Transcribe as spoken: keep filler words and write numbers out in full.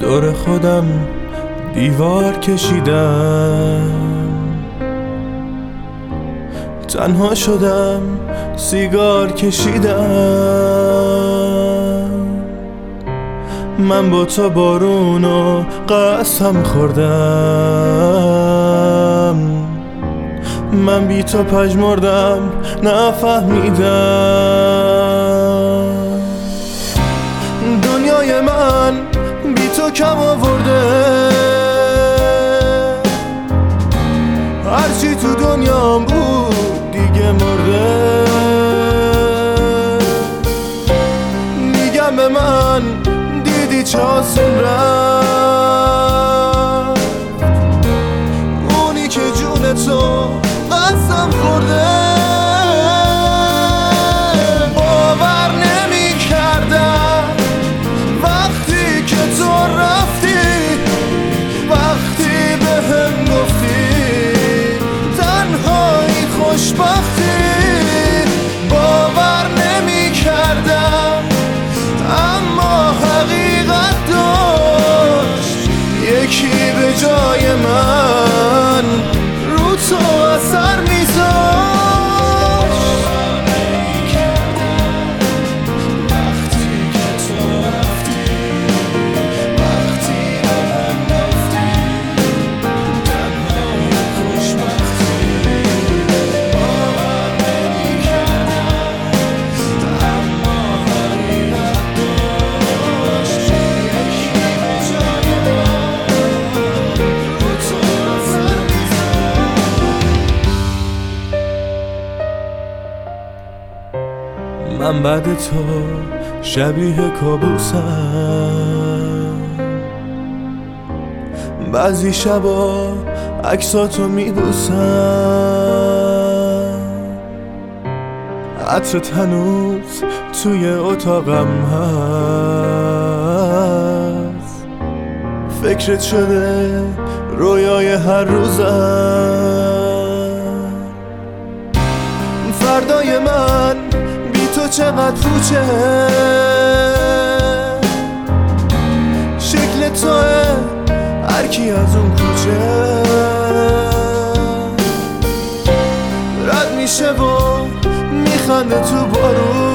دور خودم دیوار کشیدم، تنها شدم سیگار کشیدم. من با تو بارونو قسم خوردم، من بی تو پژمردم نفهمیدم. دنیای من بی تو کم آورده، هرچی تو دنیام بود دیگه مرده. میگم به من دیدی چه آسون رفت، اونی که جون تو قسم خورده. باور نمی کردم وقتی که تو رفتی، وقتی به هم گفتی تنهایی خوشبختی. باور نمی کردم اما حقیقت داشت، یکی به جای من رو تو اثر میذاشت. من بعد تو شبیه کابوسم، بعضی شبا عکساتو میبوسم. عطرت هنوز توی اتاقم هست، فکرت شده رویای هر روزم. فردای من تو چقدر پوچه، شکل توه هر کی از اون کوچه رد میشه و میخنده تو بارون.